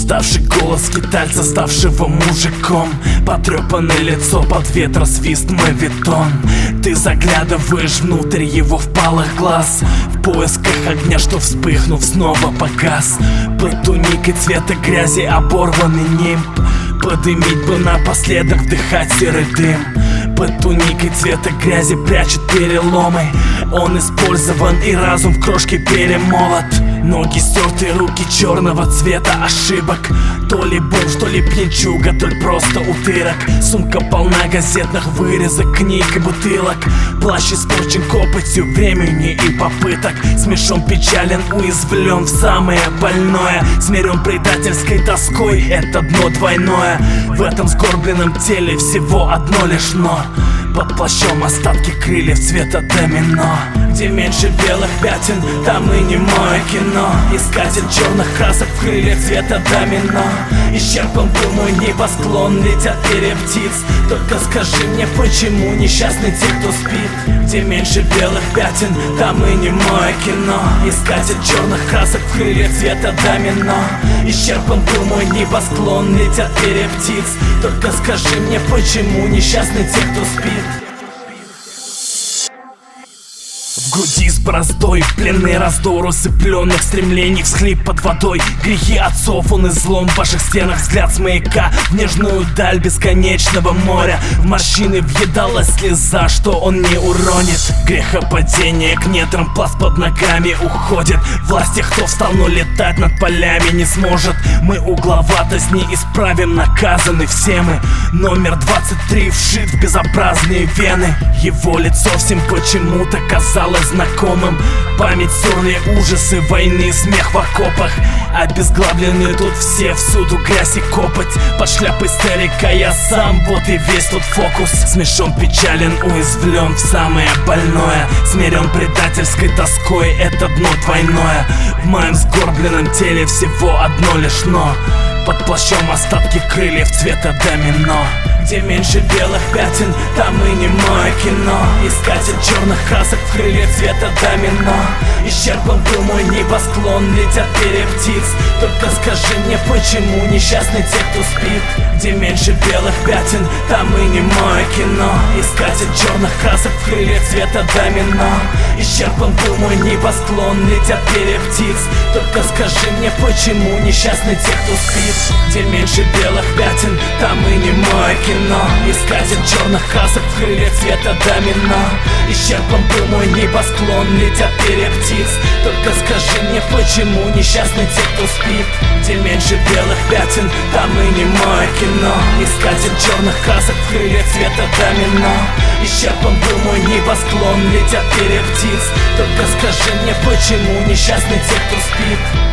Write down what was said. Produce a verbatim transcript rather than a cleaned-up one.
Уставший голос скитальца, ставшего мужиком, потрепанное лицо, под ветра свист мавитон. Ты заглядываешь внутрь его впалых глаз, в поисках огня, что вспыхнув снова погас. Под туникой цвета грязи оборванный нимб, подымить бы напоследок, вдыхать серый дым. Под туникой цвета грязи прячет переломы, он использован и разум в крошке перемолот. Ноги стерты, руки черного цвета ошибок. То ли бомж, то ли пьянчуга, то ли просто утырок. Сумка полна газетных вырезок, книг и бутылок. Плащ испорчен копотью времени и попыток. Смешон печален, уязвлен в самое больное. Смирен предательской тоской, это дно двойное. В этом сгорбленном теле всего одно лишь но. Под плащом остатки крыльев цвета домино. Где меньше белых пятен, там и немое кино. Искатель черных красок в крыльях цвета домино. Исчерпан был мой небосклон, летят перья птиц. Только скажи мне, почему несчастны те, кто спит? Где меньше белых пятен, там и немое кино. Искатель черных красок в крыльях цвета домино. Исчерпан был мой небосклон, летят перья птиц. Только скажи мне, почему несчастны те, кто спит? В груди с бороздой, пленный раздор усыпленных стремлений, всхлип под водой. Грехи отцов, он излом в ваших стенах, взгляд с маяка в нежную даль бесконечного моря. В морщины въедалась слеза, что он не уронит. Грехопадение к нетрам, пласт под ногами уходит. Власть тех, кто встал, но летать над полями не сможет. Мы угловатость не исправим, наказаны все мы. Номер двадцать три вшит в безобразные вены. Его лицо всем почему-то казалось знакомым. Память стерли ужасы войны, смех в окопах. Обезглавлены тут все, всюду грязь и копоть. Под шляпой старика я сам, вот и весь тут фокус. Смешон печален, уязвлен в самое больное. Смирен предательской тоской, это дно двойное. В моем сгорбленном теле всего одно лишь но. Под плащом остатки крыльев цвета домино. Где меньше белых пятен, там и немое кино. Искатель черных красок в крыльях цвета домино. Исчерпан был мой небосклон, летят перья птиц. Только скажи мне, почему несчастны те, кто спит? Где меньше белых пятен, там и немое кино. Искатель черных красок в крыльях цвета домино. Исчерпан был мой небосклон, летят перья птиц. Только скажи мне, почему несчастны те, кто спит? Где меньше белых пятен, там и немое кино. Искатель черных красок в крыльях цвета домино. Исчерпан был мой небосклон, летят перья птиц. Только скажи мне, почему несчастны те, кто спит? Где меньше белых пятен, там и немое кино. Искатель черных красок в крыльях цвета домино. Исчерпан был мой небосклон, летят перья птиц. Только скажи мне, почему несчастны те, кто спит?